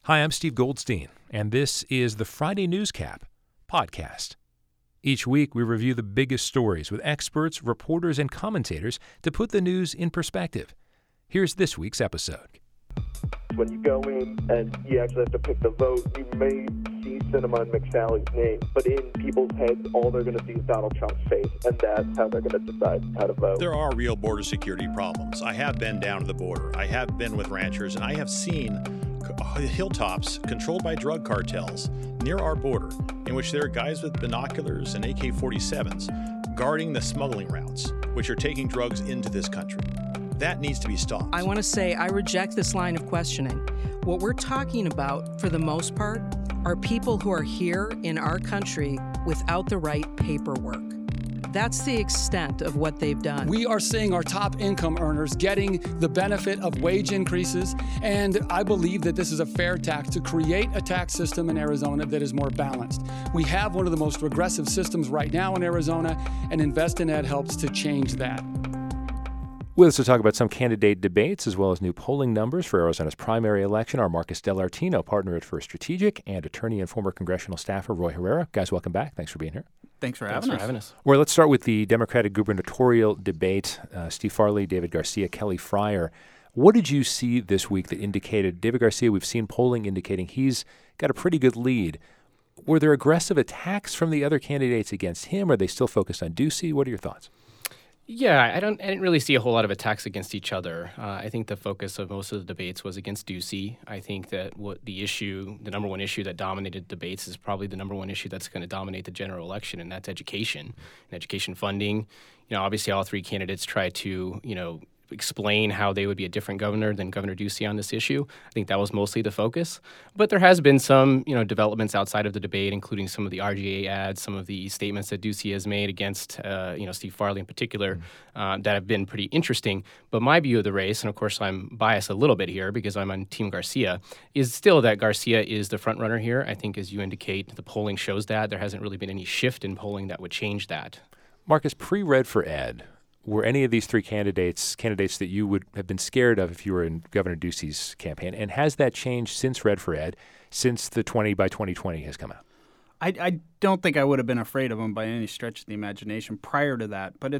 Hi, I'm Steve Goldstein, and this is the Friday Newscap podcast. Each week, we review the biggest stories with experts, reporters, and commentators to put the news in perspective. Here's this week's episode. When you go in and you actually have to pick the vote, you may see Sinema and McSally's name, but in people's heads, all they're going to see is Donald Trump's face, and that's how they're going to decide how to vote. There are real border security problems. I have been down to the border. I have been with ranchers, and I have seen hilltops controlled by drug cartels near our border, in which there are guys with binoculars and AK-47s guarding the smuggling routes, which are taking drugs into this country. That needs to be stopped. I want to say I reject this line of questioning. What we're talking about, for the most part, are people who are here in our country without the right paperwork. That's the extent of what they've done. We are seeing our top income earners getting the benefit of wage increases, and I believe that this is a fair tax to create a tax system in Arizona that is more balanced. We have one of the most regressive systems right now in Arizona, and Invest in Ed helps to change that. With us to talk about some candidate debates as well as new polling numbers for Arizona's primary election are Marcus DeLartino, partner at First Strategic, and attorney and former congressional staffer Roy Herrera. Guys, welcome back. Thanks for being here. Thanks for having us. Well, let's start with the Democratic gubernatorial debate. Steve Farley, David Garcia, Kelly Fryer. What did you see this week that indicated, David Garcia, we've seen polling indicating he's got a pretty good lead. Were there aggressive attacks from the other candidates against him? Are they still focused on Ducey? What are your thoughts? Yeah, I didn't really see a whole lot of attacks against each other. I think the focus of most of the debates was against Ducey. I think that the number one issue that dominated debates is probably the number one issue that's going to dominate the general election, and that's education and education funding. Obviously all three candidates try to, explain how they would be a different governor than Governor Ducey on this issue. I think that was mostly the focus. But there has been some, developments outside of the debate, including some of the RGA ads, some of the statements that Ducey has made against, Steve Farley in particular, that have been pretty interesting. But my view of the race, and of course I'm biased a little bit here because I'm on Team Garcia, is still that Garcia is the front runner here. I think, as you indicate, the polling shows that. There hasn't really been any shift in polling that would change that. Marcus, pre-Red for Ed, were any of these three candidates that you would have been scared of if you were in Governor Ducey's campaign? And has that changed since Red for Ed, since the 20 by 2020 has come out? I don't think I would have been afraid of him by any stretch of the imagination prior to that. But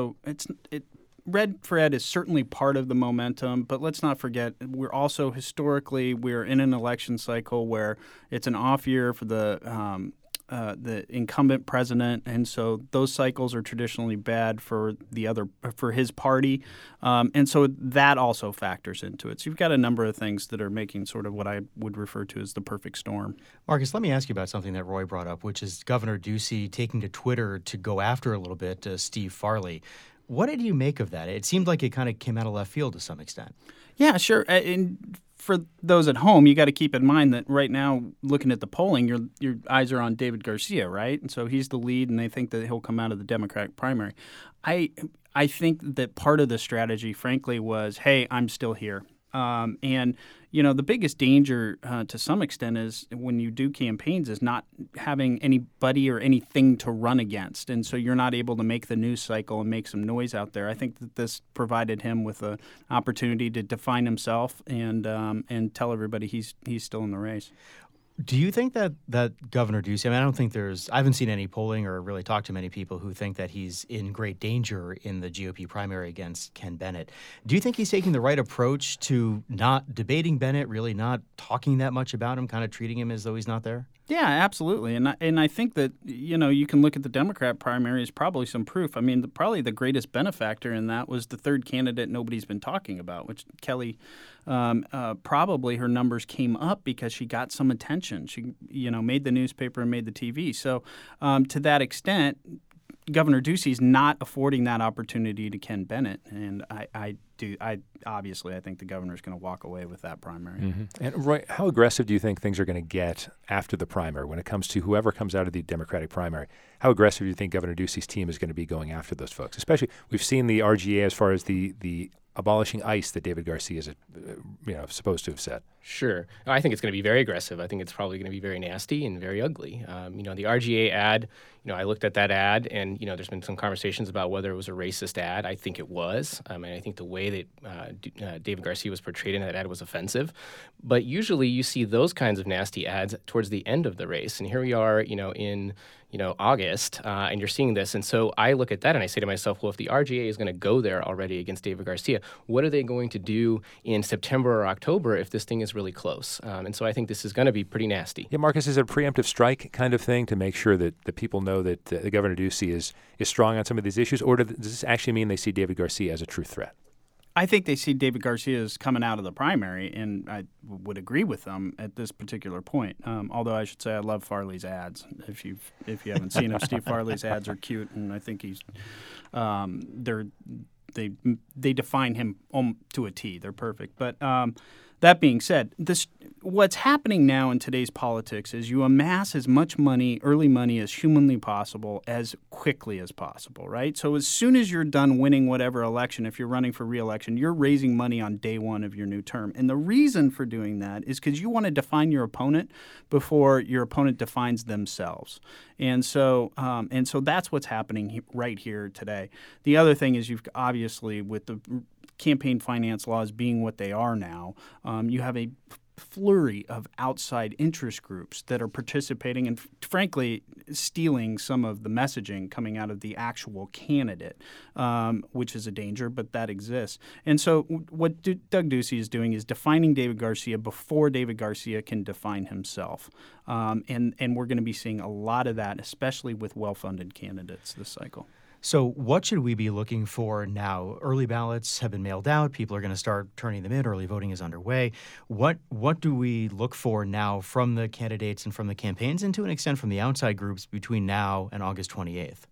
Red for Ed is certainly part of the momentum, but let's not forget we're also historically we're in an election cycle where it's an off year for the incumbent president, and so those cycles are traditionally bad for his party, and so that also factors into it. So you've got a number of things that are making sort of what I would refer to as the perfect storm. Marcus, let me ask you about something that Roy brought up, which is Governor Ducey taking to Twitter to go after a little bit Steve Farley. What did you make of that? It seemed like it kind of came out of left field to some extent. Yeah, sure. And for those at home, you got to keep in mind that right now, looking at the polling, your eyes are on David Garcia, right? And so he's the lead, and they think that he'll come out of the Democratic primary. I think that part of the strategy, frankly, was, hey, I'm still here. The biggest danger to some extent is when you do campaigns is not having anybody or anything to run against. And so you're not able to make the news cycle and make some noise out there. I think that this provided him with an opportunity to define himself and tell everybody he's still in the race. Do you think that Governor Ducey, I haven't seen any polling or really talked to many people who think that he's in great danger in the GOP primary against Ken Bennett. Do you think he's taking the right approach to not debating Bennett, really not talking that much about him, kind of treating him as though he's not there? Yeah, absolutely. And I think that, you can look at the Democrat primary as probably some proof. I mean, probably the greatest benefactor in that was the third candidate nobody's been talking about, which Kelly, probably her numbers came up because she got some attention. She, made the newspaper and made the TV. So to that extent, Governor Ducey's not affording that opportunity to Ken Bennett, and I obviously think the governor's going to walk away with that primary. Mm-hmm. And Roy, how aggressive do you think things are going to get after the primary when it comes to whoever comes out of the Democratic primary? How aggressive do you think Governor Ducey's team is going to be going after those folks? Especially, we've seen the RGA as far as the abolishing ICE that David Garcia is supposed to have said. Sure. I think it's going to be very aggressive. I think it's probably going to be very nasty and very ugly. The RGA ad, I looked at that ad and, there's been some conversations about whether it was a racist ad. I think it was. And I think the way that David Garcia was portrayed in that ad was offensive. But usually you see those kinds of nasty ads towards the end of the race. And here we are, in August, and you're seeing this. And so I look at that and I say to myself, well, if the RGA is going to go there already against David Garcia, what are they going to do in September or October if this thing is really close? And so I think this is going to be pretty nasty. Yeah, Marcus, is it a preemptive strike kind of thing to make sure that the people know that the Governor Ducey is strong on some of these issues, or does this actually mean they see David Garcia as a true threat? I think they see David Garcia as coming out of the primary, and I would agree with them at this particular point. Although I should say I love Farley's ads. If you haven't seen them, Steve Farley's ads are cute, and I think he's they define him to a T. They're perfect. But that being said, what's happening now in today's politics is you amass as much money, early money, as humanly possible, as quickly as possible, right? So as soon as you're done winning whatever election, if you're running for re-election, you're raising money on day one of your new term. And the reason for doing that is because you want to define your opponent before your opponent defines themselves. And so that's what's happening right here today. The other thing is you've obviously, with the campaign finance laws being what they are now, you have a flurry of outside interest groups that are participating and, frankly, stealing some of the messaging coming out of the actual candidate, which is a danger, but that exists. And so what Doug Ducey is doing is defining David Garcia before David Garcia can define himself. And we're going to be seeing a lot of that, especially with well-funded candidates this cycle. So what should we be looking for now? Early ballots have been mailed out. People are going to start turning them in. Early voting is underway. What do we look for now from the candidates and from the campaigns, and to an extent from the outside groups, between now and August 28th?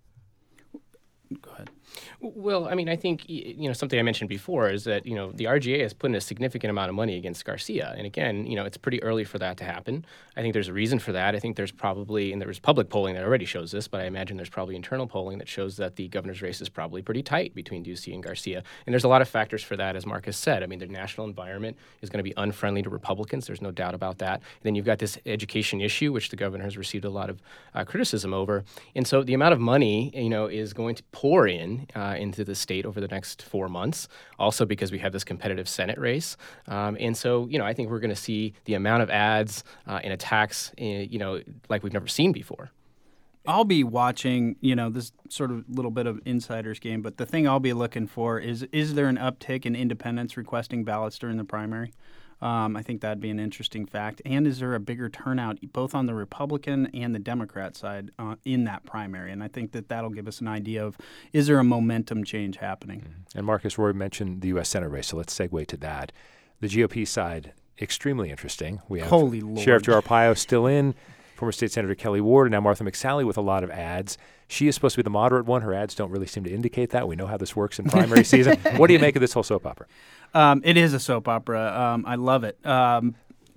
Go ahead. Well, I think, something I mentioned before is that, the RGA has put in a significant amount of money against Garcia. And again, it's pretty early for that to happen. I think there's a reason for that. I think there's probably, and there's public polling that already shows this, but I imagine there's probably internal polling that shows that the governor's race is probably pretty tight between Ducey and Garcia. And there's a lot of factors for that, as Marcus said. The national environment is going to be unfriendly to Republicans. There's no doubt about that. And then you've got this education issue, which the governor has received a lot of criticism over. And so the amount of money, is going to pour into the state over the next 4 months, also because we have this competitive Senate race. And so, I think we're going to see the amount of ads and attacks, like we've never seen before. I'll be watching, this sort of little bit of insider's game, but the thing I'll be looking for is there an uptick in independents requesting ballots during the primary? I think that'd be an interesting fact. And is there a bigger turnout both on the Republican and the Democrat side in that primary? And I think that'll give us an idea of, is there a momentum change happening? Mm-hmm. And Marcus, Roy mentioned the U.S. Senate race, so let's segue to that. The GOP side, extremely interesting. We have Holy Lord. Sheriff Joe Arpaio still in, former State Senator Kelly Ward, and now Martha McSally with a lot of ads. She is supposed to be the moderate one. Her ads don't really seem to indicate that. We know how this works in primary season. What do you make of this whole soap opera? It is a soap opera. I love it. Martha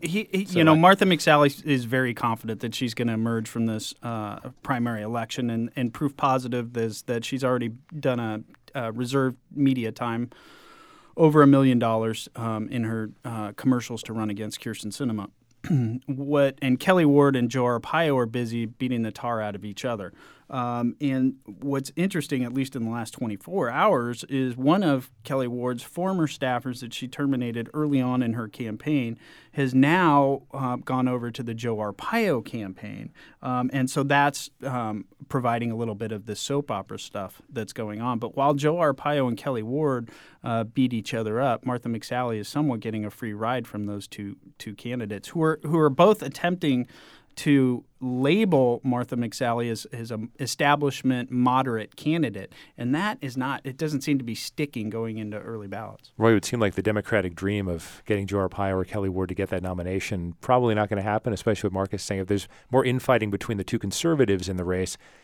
McSally is very confident that she's going to emerge from this primary election, and proof positive is that she's already done a reserved media time over $1 million in her commercials to run against Kyrsten Sinema. And Kelly Ward and Joe Arpaio are busy beating the tar out of each other. And what's interesting, at least in the last 24 hours, is one of Kelly Ward's former staffers that she terminated early on in her campaign has now gone over to the Joe Arpaio campaign. And so that's providing a little bit of the soap opera stuff that's going on. But while Joe Arpaio and Kelly Ward beat each other up, Martha McSally is somewhat getting a free ride from those two candidates who are both attempting to label Martha McSally as an establishment moderate candidate. And that is not, it doesn't seem to be sticking going into early ballots. Roy, it would seem like the Democratic dream of getting Joe Arpaio or Kelly Ward to get that nomination probably not going to happen, especially with Marcus saying if there's more infighting between the two conservatives in the race,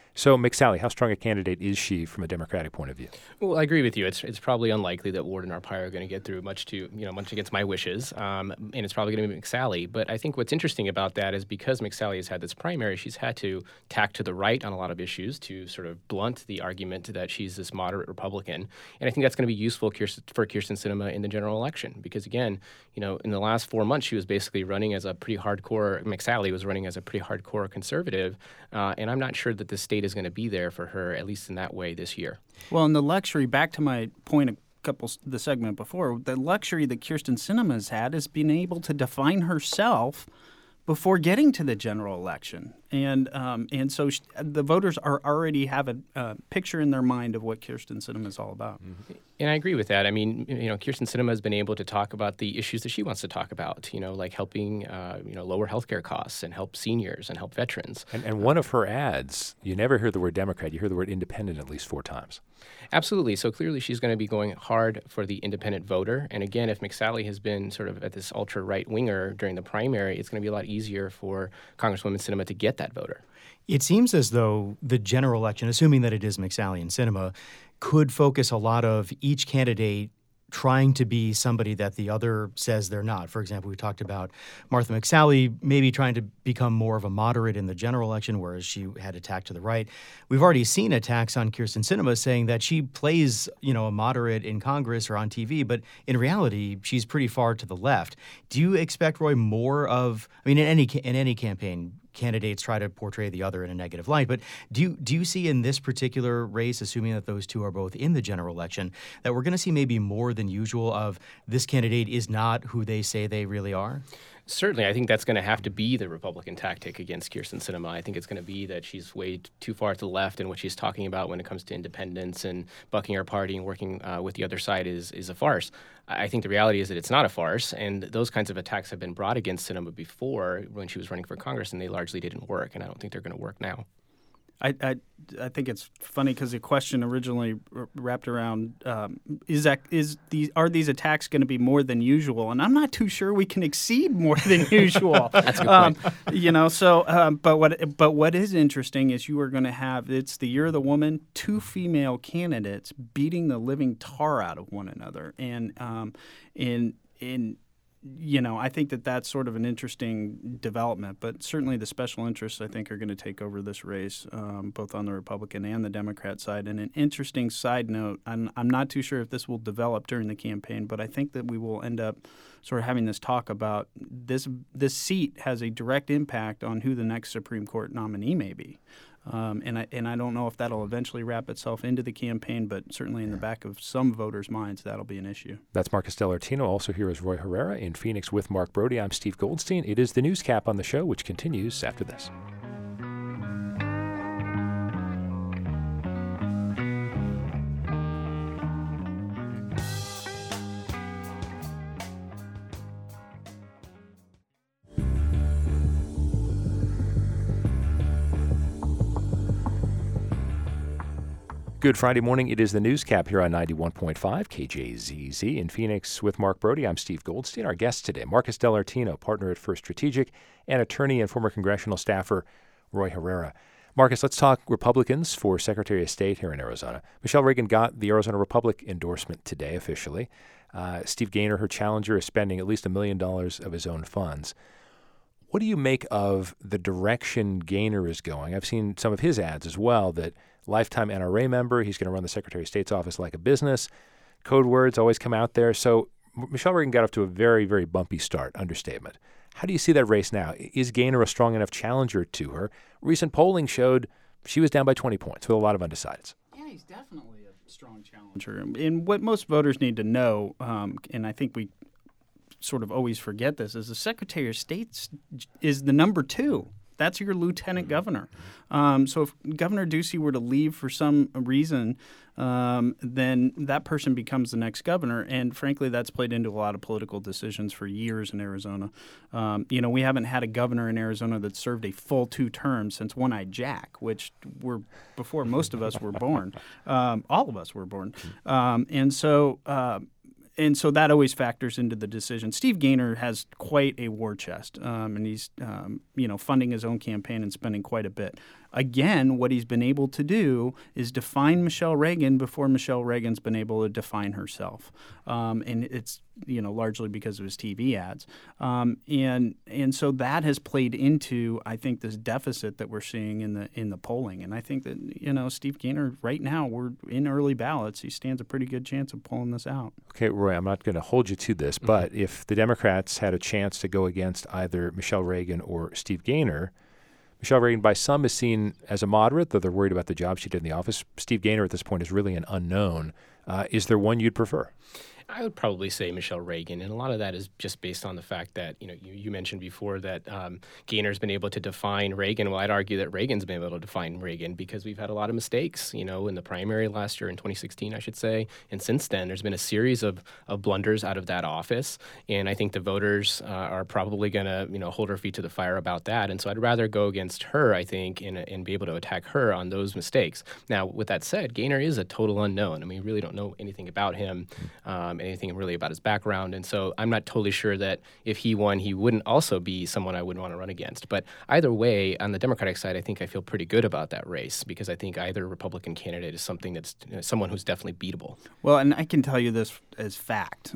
So, McSally, how strong a candidate is she from a Democratic point of view? Well, I agree with you. It's probably unlikely that Ward and Arpaio are going to get through much against my wishes, and it's probably going to be McSally. But I think what's interesting about that is because McSally has had this primary, she's had to tack to the right on a lot of issues to sort of blunt the argument that she's this moderate Republican. And I think that's going to be useful for Kyrsten Sinema in the general election because, again, in the last 4 months, she was basically running as a pretty hardcore, McSally was running as a pretty hardcore conservative, and I'm not sure that the state is going to be there for her, at least in that way this year. Well, and the luxury, back to my point the segment before, the luxury that Kyrsten Sinema has had is being able to define herself before getting to the general election. And so the voters already have a picture in their mind of what Kyrsten Sinema is all about. Mm-hmm. And I agree with that. I mean, Kyrsten Sinema has been able to talk about the issues that she wants to talk about, like helping, lower healthcare costs and help seniors and help veterans. And one of her ads, you never hear the word Democrat. You hear the word independent at least 4 times. Absolutely. So clearly she's going to be going hard for the independent voter. And again, if McSally has been sort of at this ultra-right winger during the primary, it's going to be a lot easier for Congresswoman Sinema to get that voter. It seems as though the general election, assuming that it is McSally and Sinema, could focus a lot of each candidate trying to be somebody that the other says they're not. For example, we talked about Martha McSally maybe trying to become more of a moderate in the general election, whereas she had attack to the right. We've already seen attacks on Kyrsten Sinema saying that she plays, a moderate in Congress or on TV, but in reality, she's pretty far to the left. Do you expect, Roy, more of, in any campaign, candidates try to portray the other in a negative light. But do you see in this particular race, assuming that those two are both in the general election, that we're going to see maybe more than usual of this candidate is not who they say they really are? Certainly, I think that's going to have to be the Republican tactic against Kyrsten Sinema. I think it's going to be that she's way too far to the left, and what she's talking about when it comes to independence and bucking our party and working with the other side is a farce. I think the reality is that it's not a farce, and those kinds of attacks have been brought against Sinema before when she was running for Congress, and they largely didn't work, and I don't think they're going to work now. I think it's funny because the question originally wrapped around are these attacks going to be more than usual? And I'm not too sure we can exceed more than usual. That's a good point. But what is interesting is you are going to have, it's the year of the woman, 2 female candidates beating the living tar out of one another, and I think that's sort of an interesting development, but certainly the special interests, I think, are going to take over this race, both on the Republican and the Democrat side. And an interesting side note, I'm not too sure if this will develop during the campaign, but I think that we will end up sort of having this talk about this seat has a direct impact on who the next Supreme Court nominee may be. And I don't know if that'll eventually wrap itself into the campaign, but certainly in the back of some voters' minds, that'll be an issue. That's Marcus Dellartino. Also here is Roy Herrera in Phoenix with Mark Brody. I'm Steve Goldstein. It is the Newscap on the show, which continues after this. Good Friday morning. It is the Newscap here on 91.5 KJZZ in Phoenix with Mark Brody. I'm Steve Goldstein. Our guest today, Marcus Dellartino, partner at First Strategic, and attorney and former congressional staffer Roy Herrera. Marcus, let's talk Republicans for Secretary of State here in Arizona. Michelle Reagan got the Arizona Republic endorsement today officially. Steve Gaynor, her challenger, is spending at least $1 million of his own funds. What do you make of the direction Gaynor is going? I've seen some of his ads as well, that lifetime NRA member, he's going to run the Secretary of State's office like a business. Code words always come out there. So Michelle Reagan got off to a very, very bumpy start, understatement. How do you see that race now? Is Gaynor a strong enough challenger to her? Recent polling showed she was down by 20 points with a lot of undecideds. Yeah, he's definitely a strong challenger. And what most voters need to know, and I think we sort of always forget this, is the Secretary of State is the number 2. That's your lieutenant governor. So if Governor Ducey were to leave for some reason, then that person becomes the next governor. And frankly, that's played into a lot of political decisions for years in Arizona. We haven't had a governor in Arizona that served a full 2 terms since One-Eyed Jack, which were before most of us were born. All of us were born. And so that always factors into the decision. Steve Gaynor has quite a war chest, and he's funding his own campaign and spending quite a bit. again, what he's been able to do is define Michelle Reagan before Michelle Reagan's been able to define herself. And it's, largely because of his TV ads. And so that has played into, I think, this deficit that we're seeing in the polling. And I think that, Steve Gaynor, right now, we're in early ballots. He stands a pretty good chance of pulling this out. Okay, Roy, I'm not going to hold you to this, but if the Democrats had a chance to go against either Michelle Reagan or Steve Gaynor, Michelle Reagan by some is seen as a moderate, though they're worried about the job she did in the office. Steve Gaynor at this point is really an unknown. Is there one you'd prefer? I would probably say Michelle Reagan, and a lot of that is just based on the fact that, you mentioned before that Gaynor's been able to define Reagan. Well, I'd argue that Reagan's been able to define Reagan because we've had a lot of mistakes, in the primary last year, in 2016, I should say. And since then, there's been a series of blunders out of that office. And I think the voters are probably going to, hold her feet to the fire about that. And so I'd rather go against her, I think, and be able to attack her on those mistakes. Now, with that said, Gaynor is a total unknown. I mean, we really don't know anything about him. Anything really about his background. And so I'm not totally sure that if he won, he wouldn't also be someone I would want to run against. But either way, on the Democratic side, I think I feel pretty good about that race because I think either Republican candidate is something that's someone who's definitely beatable. Well, and I can tell you this as fact.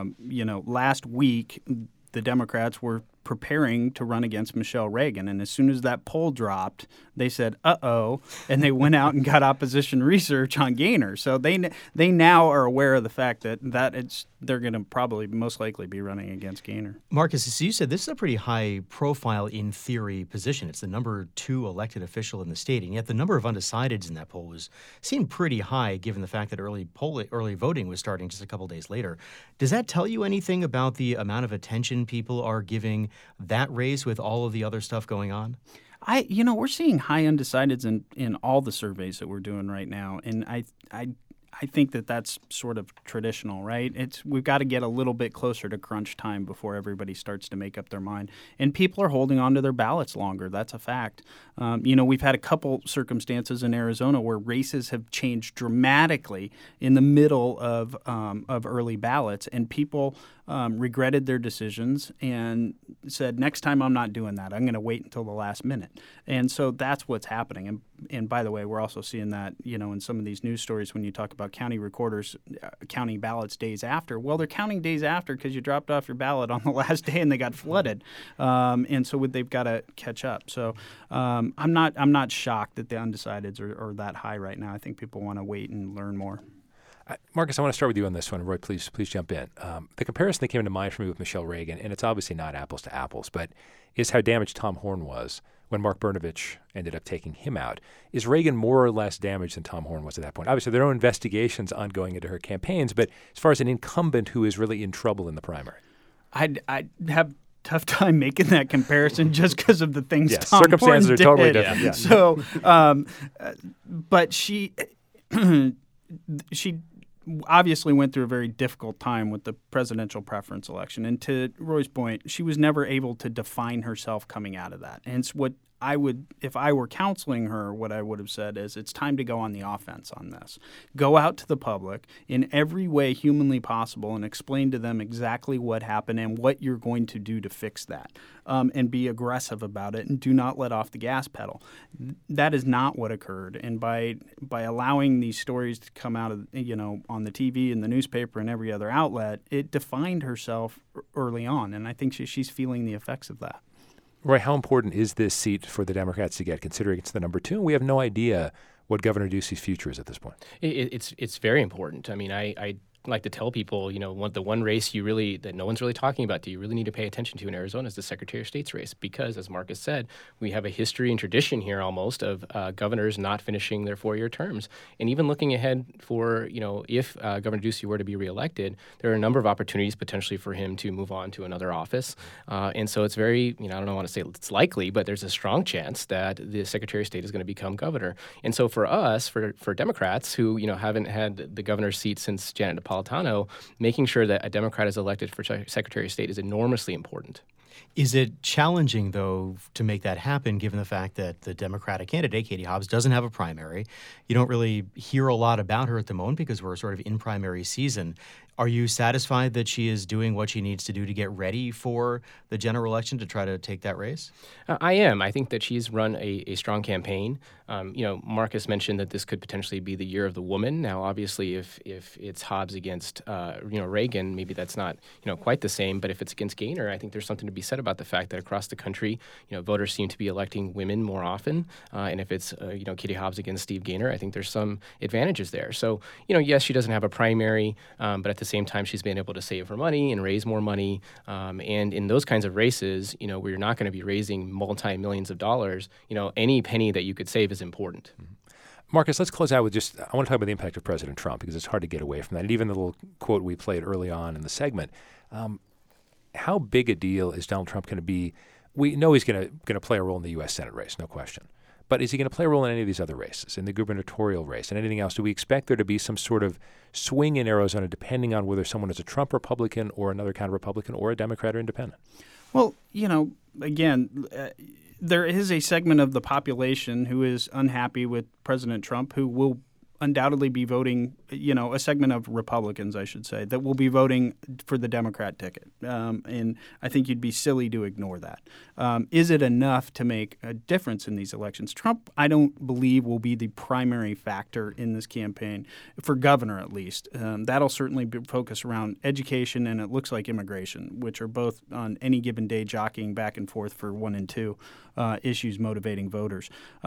Last week, the Democrats were preparing to run against Michelle Reagan. And as soon as that poll dropped, they said, uh-oh, and they went out and got opposition research on Gaynor. So they now are aware of the fact that they're going to probably most likely be running against Gaynor. Marcus, as you said, this is a pretty high-profile, in theory, position. It's the number 2 elected official in the state, and yet the number of undecideds in that poll seemed pretty high, given the fact that early voting was starting just a couple days later. Does that tell you anything about the amount of attention people are giving that race with all of the other stuff going on? We're seeing high undecideds in all the surveys that we're doing right now, and I think that that's sort of traditional, right? We've got to get a little bit closer to crunch time before everybody starts to make up their mind. And people are holding on to their ballots longer. That's a fact. We've had a couple circumstances in Arizona where races have changed dramatically in the middle of early ballots, and people regretted their decisions and said, next time I'm not doing that. I'm going to wait until the last minute. And so that's what's happening. And by the way, we're also seeing that, in some of these news stories when you talk about county recorders counting ballots days after. Well, they're counting days after because you dropped off your ballot on the last day and they got flooded. And so they've got to catch up. So I'm not shocked that the undecideds are that high right now. I think people want to wait and learn more. Marcus, I want to start with you on this one. Roy, please jump in. The comparison that came into mind for me with Michelle Reagan, and it's obviously not apples to apples, but is how damaged Tom Horne was when Mark Brnovich ended up taking him out. Is Reagan more or less damaged than Tom Horne was at that point? Obviously, there are no investigations ongoing into her campaigns, but as far as an incumbent who is really in trouble in the primary. I'd have tough time making that comparison just because of the things Tom circumstances Horne are did. Totally different. Yeah. So, but she obviously went through a very difficult time with the presidential preference election. And to Roy's point, she was never able to define herself coming out of that. And it's what I would, if I were counseling her, what I would have said is it's time to go on the offense on this. Go out to the public in every way humanly possible and explain to them exactly what happened and what you're going to do to fix that, and be aggressive about it and do not let off the gas pedal. That is not what occurred. And by allowing these stories to come out of, on the TV and the newspaper and every other outlet, it defined herself early on. And I think she's feeling the effects of that. Roy, how important is this seat for the Democrats to get, considering it's the number 2? And we have no idea what Governor Ducey's future is at this point. It's very important. I mean, I like to tell people, the one race that no one's really talking about that you really need to pay attention to in Arizona is the Secretary of State's race, because, as Marcus said, we have a history and tradition here almost of governors not finishing their 4-year terms. And even looking ahead for, if Governor Ducey were to be reelected, there are a number of opportunities potentially for him to move on to another office. And so it's very, I don't want to say it's likely, but there's a strong chance that the Secretary of State is going to become governor. And so for us, for Democrats who, haven't had the governor's seat since Janet Napolitano, making sure that a Democrat is elected for Secretary of State is enormously important. Is it challenging, though, to make that happen, given the fact that the Democratic candidate, Katie Hobbs, doesn't have a primary? You don't really hear a lot about her at the moment because we're sort of in primary season. Are you satisfied that she is doing what she needs to do to get ready for the general election to try to take that race? I am. I think that she's run a strong campaign. Marcus mentioned that this could potentially be the year of the woman. Now, obviously, if it's Hobbs against Reagan, maybe that's not quite the same. But if it's against Gaynor, I think there's something to be said about the fact that across the country, voters seem to be electing women more often. And if it's Katie Hobbs against Steve Gaynor, I think there's some advantages there. So yes, she doesn't have a primary, but at the same time, she's been able to save her money and raise more money. And in those kinds of races, where you're not going to be raising multi-millions of dollars, any penny that you could save is important. Mm-hmm. Marcus, let's close out with I want to talk about the impact of President Trump, because it's hard to get away from that. And even the little quote we played early on in the segment, how big a deal is Donald Trump going to be? We know he's going to play a role in the U.S. Senate race, no question. But is he going to play a role in any of these other races, in the gubernatorial race and anything else? Do we expect there to be some sort of swing in Arizona depending on whether someone is a Trump Republican or another kind of Republican or a Democrat or independent? Well, again, there is a segment of the population who is unhappy with President Trump who will undoubtedly be voting, a segment of Republicans, I should say, that will be voting for the Democrat ticket. And I think you'd be silly to ignore that. Is it enough to make a difference in these elections? Trump, I don't believe, will be the primary factor in this campaign, for governor at least. That'll certainly be focused around education and it looks like immigration, which are both on any given day jockeying back and forth for 1 and 2 issues motivating voters.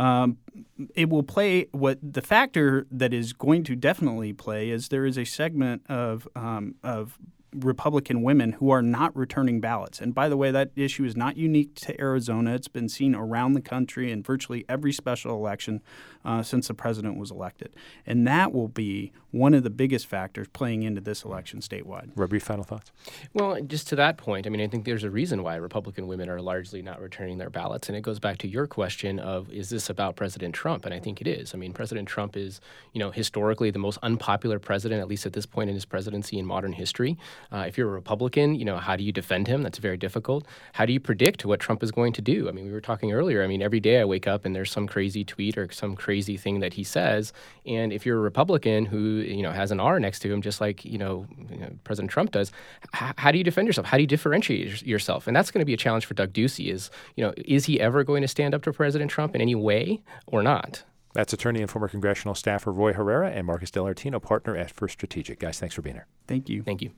It will play what the factor that is going to definitely play is there is a segment of Republican women who are not returning ballots. And by the way, that issue is not unique to Arizona. It's been seen around the country in virtually every special election since the president was elected. And that will be one of the biggest factors playing into this election statewide. Robbie, final thoughts? Well, just to that point, I think there's a reason why Republican women are largely not returning their ballots. And it goes back to your question of, is this about President Trump? And I think it is. President Trump is, historically the most unpopular president, at least at this point in his presidency in modern history. If you're a Republican, how do you defend him? That's very difficult. How do you predict what Trump is going to do? We were talking earlier. Every day I wake up and there's some crazy tweet or some crazy thing that he says. And if you're a Republican who, has an R next to him, just like, President Trump does, how do you defend yourself? How do you differentiate yourself? And that's going to be a challenge for Doug Ducey is he ever going to stand up to President Trump in any way or not? That's attorney and former congressional staffer Roy Herrera and Marcus DelArtino, partner at First Strategic. Guys, thanks for being here. Thank you. Thank you.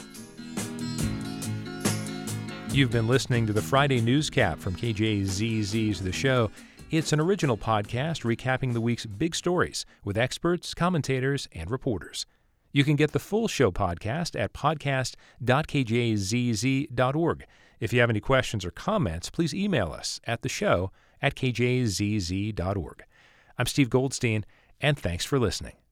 You've been listening to the Friday Newscap from KJZZ's The Show. It's an original podcast recapping the week's big stories with experts, commentators, and reporters. You can get the full show podcast at podcast.kjzz.org. If you have any questions or comments, please email us at theshow@kjzz.org. I'm Steve Goldstein, and thanks for listening.